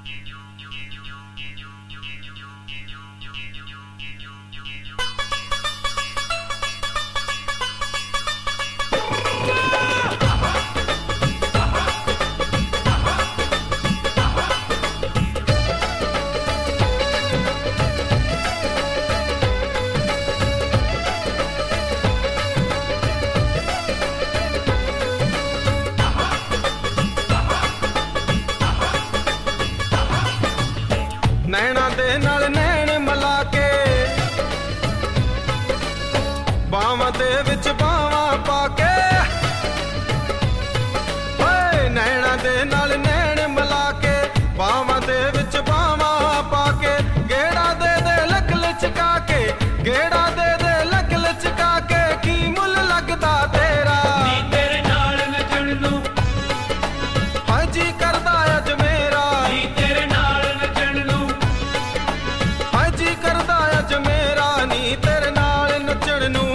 ਨੈਣਾ ਦੇ ਨਾਲ ਨੈਣ ਮਿਲਾ ਕੇ ਬਾਵਾਂ ਦੇ ਵਿੱਚ ਬਾਵਾਂ ਪਾ ਕੇ ਓਏ ਨੈਣਾ ਦੇ ਨਾਲ ਨੈਣ ਮਿਲਾ ਕੇ ਬਾਵਾਂ ਦੇ ਵਿੱਚ ਬਾਵਾਂ ਪਾ ਕੇ ਗੇੜਾ ਦੇ ਲੱਕ ਲਚਕਾ ਕੇ ਗੇੜਾ ਦੇ ਲੱਕ ਲਚਕਾ ਕੇ ਕੀ ਮੁੱਲ ਲੱਗਦਾ ਤੇਰਾ ਨੀ ਤੇਰੇ ਨਾਲ ਨੱਚਣ ਨੂੰ ਹਾਏ ਜੀ ਕਰਦਾ ਅੱਜ ਮੇਰਾ ਨੀ ਤੇਰੇ ਨਾਲ ਨੱਚਣ ਨੂੰ ਹਾਏ ਜੀ ਕਰਦਾ ਅੱਜ ਮੇਰਾ ਨੀ ਤੇਰੇ ਨਾਲ ਨੱਚਣ ਨੂੰ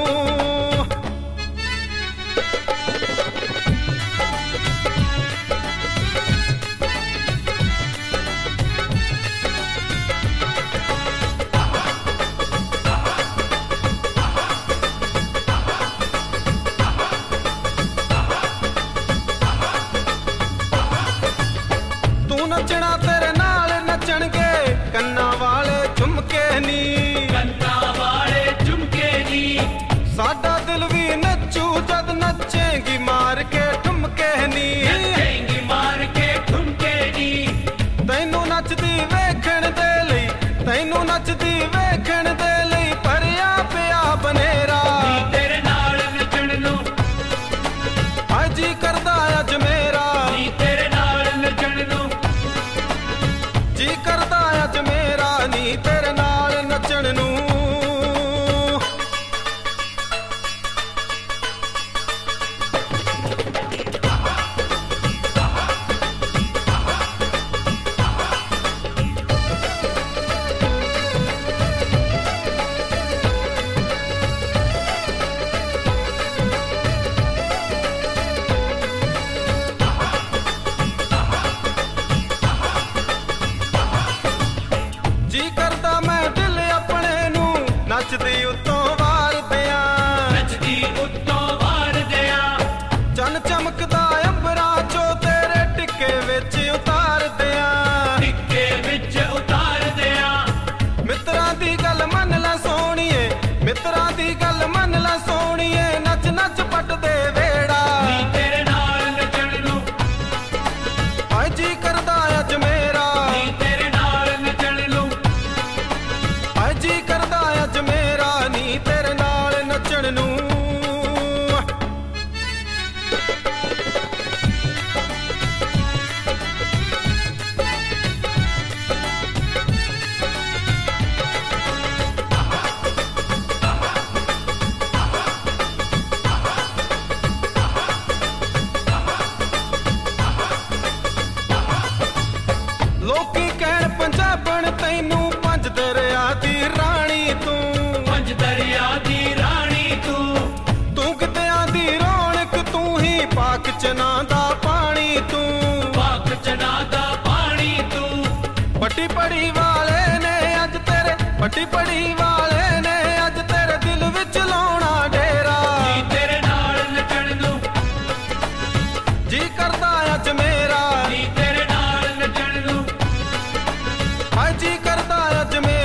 ਨੱਚਣਾ ਤੇਰੇ ਨਾਲ ਨੱਚਣਗੇ ਕੰਨਾਂ ਵਾਲੇ ਝੁਮਕੇ ਨੀ ਕੰਨਾਂ ਵਾਲੇ ਝੁਮਕੇ ਨੀ ਸਾਡਾ ਦਿਲ ਵੀ ਨੱਚੂ ਜਦ ਨੱਚੇਂਗੀ ਮਾਰ ਕੇ ਠੁਮਕੇ ਨੀ ਨੱਚੇਂਗੀ ਮਾਰ ਕੇ ਠੁਮਕੇ ਨੀ ਤੈਨੂੰ ਨੱਚਦੀ ਵੇਖਣ ਦੇ ਲਈ ਤੈਨੂੰ ਨੱਚਦੀ ਵੇਖਣ ਦੇ ਲਈ ਭਰਿਆ ਪਿਆ ਬਨੇਰਾ ਨੀ ਤੇਰੇ ਨਾਲ ਨੱਚਣ ਨੂੰ ਹਾਏ ਜੀ ਕਰਦਾ ਅੱਜ ਮੇਰਾ ਨੀ ਤੇਰੇ ਨਾਲ ਨੱਚਣ ਨੂੰ ਜੀ ਕਰਦਾ ਅੱਜ ਮੇਰਾ ਨੀ ਤੇਰੇ ਨਾਲ ਨੱਚਣ ਨੂੰ ਜੀ ਕਰਦਾ ਮੈਂ ਦਿਲ ਆਪਣੇ ਨੂੰ ਨੱਚਦੀ ਉੱਤੋਂ ਵਾਰ ਦਿਆਂ ਨੱਚਦੀ ਉੱਤੋਂ ਵਾਰ ਦਿਆਂ ਚੰਨ ਚਮਕਦਾ ਅੰਬਰਾਂ ਚੋਂ ਤੇਰੇ ਟਿੱਕੇ ਵਿੱਚ ਉਤਾਰ ਦਿਆਂ ਟਿੱਕੇ ਵਿੱਚ ਉਤਾਰ ਦਿਆਂ ਮਿੱਤਰਾਂ ਦੀ ਗੱਲ ਮੰਨ ਲੈ ਸੋਹਣੀਏ ਮਿੱਤਰਾਂ ਦੀ ਗੱਲ ਮੰਨ ਲੈ ਸੋਹਣੀਏ ਨੱਚ ਨੱਚ ਪੱਟ ਦੇ ਵੇੜਾ ਨੀ ਤੇਰੇ ਨਾਲ ਨੱਚਣ ਨੂੰ ਹਾਏ ਜੀ ਕਰਦਾ ਅੱਜ ਮੇਰਾ ਨੀ ਤੇਰੇ ਨਾਲ ਨੱਚਣ ਨੂੰ ਹਾਏ ਜੀ ਕਰਦਾ ਅੱਜ ਮੇਰਾ ਨੀ ਤੇਰੇ ਨਾਲ ਨੱਚਣ ਨੂੰ ਲੋਕੀ ਕਹਿਣ ਪੰਜਾਬਣ ਤੈਨੂੰ ਪੰਜ ਦਰਿਆ ਦੀ ਰਾਣੀ ਤੂੰ ਪੰਜ ਦਰਿਆ ਦੀ ਰਾਣੀ ਤੂੰ ਕਿਤਿਆਂ ਦੀ ਰੌਣਕ ਤੂੰ ਹੀ ਪਾਕ ਚਨਾ ਦਾ ਪਾਣੀ ਤੂੰ ਪਾਕ ਚਨਾ ਦਾ ਪਾਣੀ ਤੂੰ ਪੱਟੀ ਪੜੀ ਵਾਲੇ ਨੇ ਅੱਜ ਤੇਰੇ ਪੱਟੀ ਪੜੀ ਵਾਲੇ ਨੇ ਅੱਜ ਤੇਰੇ ਦਿਲ ਵਿੱਚ ਲਾਉਣਾ ਡੇਰਾ ਨੀ ਤੇਰੇ ਨਾਲ ਨੱਚਣ ਨੂੰ ਜੀ ਕਰਦਾ ਅੱਜ ਮੇਰਾ ਨੀ ਤੇਰੇ ਨਾਲ ਨੱਚਣ ਨੂੰ ਹਾਏ ਜੀ ਕਰਦਾ ਅੱਜ ਮੇਰਾ